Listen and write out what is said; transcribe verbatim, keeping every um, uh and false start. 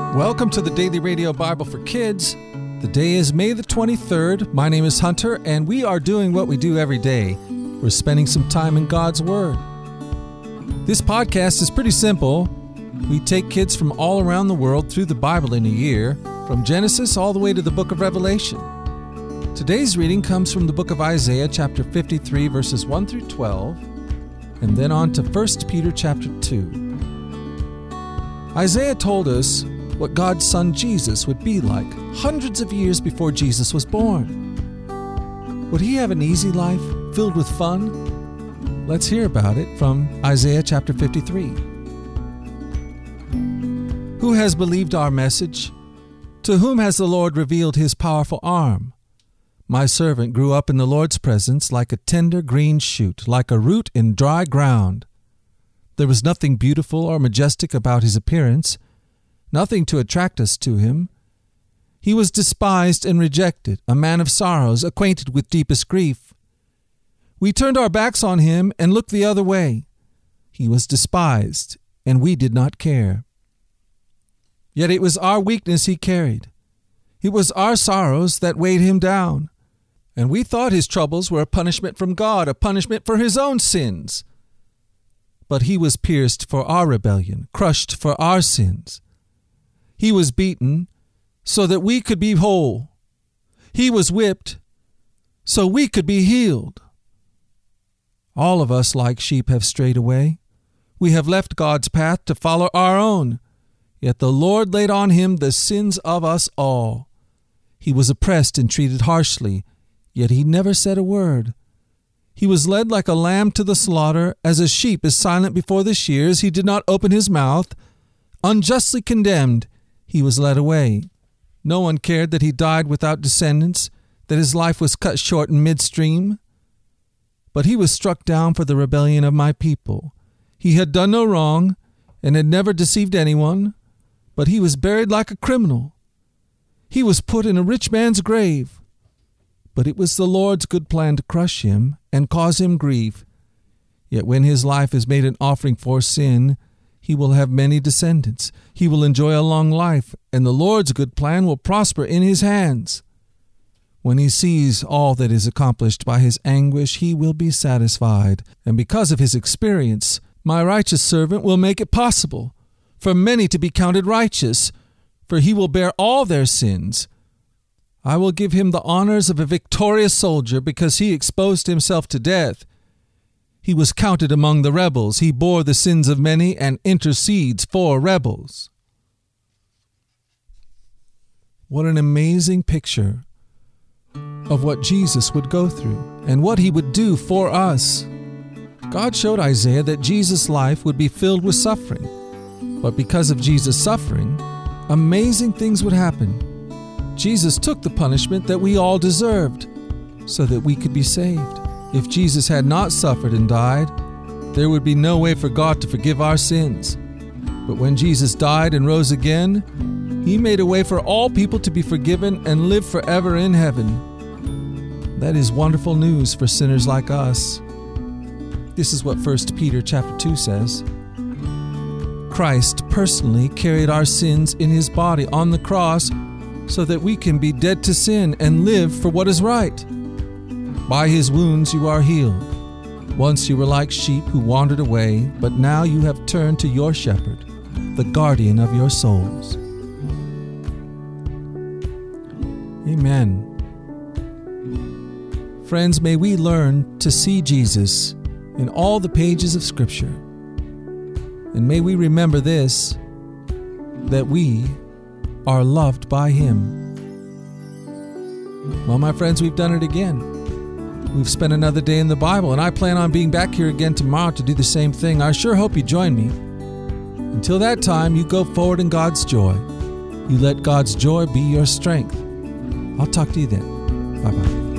Welcome to the Daily Radio Bible for Kids. The day is May the twenty-third. My name is Hunter, and we are doing what we do every day. We're spending some time in God's Word. This podcast is pretty simple. We take kids from all around the world through the Bible in a year, from Genesis all the way to the book of Revelation. Today's reading comes from the book of Isaiah, chapter fifty-three, verses one through twelve, and then on to First Peter chapter two. Isaiah told us what God's Son Jesus would be like hundreds of years before Jesus was born. Would he have an easy life filled with fun? Let's hear about it from Isaiah chapter fifty-three. Who has believed our message? To whom has the Lord revealed his powerful arm? My servant grew up in the Lord's presence like a tender green shoot, like a root in dry ground. There was nothing beautiful or majestic about his appearance, nothing to attract us to him. He was despised and rejected, a man of sorrows, acquainted with deepest grief. We turned our backs on him and looked the other way. He was despised, and we did not care. Yet it was our weakness he carried. It was our sorrows that weighed him down. And we thought his troubles were a punishment from God, a punishment for his own sins. But he was pierced for our rebellion, crushed for our sins. He was beaten so that we could be whole. He was whipped so we could be healed. All of us like sheep have strayed away. We have left God's path to follow our own. Yet the Lord laid on him the sins of us all. He was oppressed and treated harshly, yet he never said a word. He was led like a lamb to the slaughter, as a sheep is silent before the shears. He did not open his mouth. Unjustly condemned, he was led away. No one cared that he died without descendants, that his life was cut short in midstream. But he was struck down for the rebellion of my people. He had done no wrong, and had never deceived anyone, but he was buried like a criminal. He was put in a rich man's grave. But it was the Lord's good plan to crush him and cause him grief. Yet when his life is made an offering for sin, he will have many descendants. He will enjoy a long life, and the Lord's good plan will prosper in his hands. When he sees all that is accomplished by his anguish, he will be satisfied. And because of his experience, my righteous servant will make it possible for many to be counted righteous, for he will bear all their sins. I will give him the honors of a victorious soldier because he exposed himself to death. He was counted among the rebels. He bore the sins of many and intercedes for rebels. What an amazing picture of what Jesus would go through and what he would do for us. God showed Isaiah that Jesus' life would be filled with suffering. But because of Jesus' suffering, amazing things would happen. Jesus took the punishment that we all deserved so that we could be saved. If Jesus had not suffered and died, there would be no way for God to forgive our sins. But when Jesus died and rose again, he made a way for all people to be forgiven and live forever in heaven. That is wonderful news for sinners like us. This is what First Peter chapter two says. Christ personally carried our sins in his body on the cross so that we can be dead to sin and live for what is right. By his wounds you are healed. Once you were like sheep who wandered away, but now you have turned to your shepherd, the guardian of your souls. Amen. Friends, may we learn to see Jesus in all the pages of Scripture. And may we remember this, that we are loved by him. Well, my friends, we've done it again. We've spent another day in the Bible, and I plan on being back here again tomorrow to do the same thing. I sure hope you join me. Until that time, you go forward in God's joy. You let God's joy be your strength. I'll talk to you then. Bye-bye.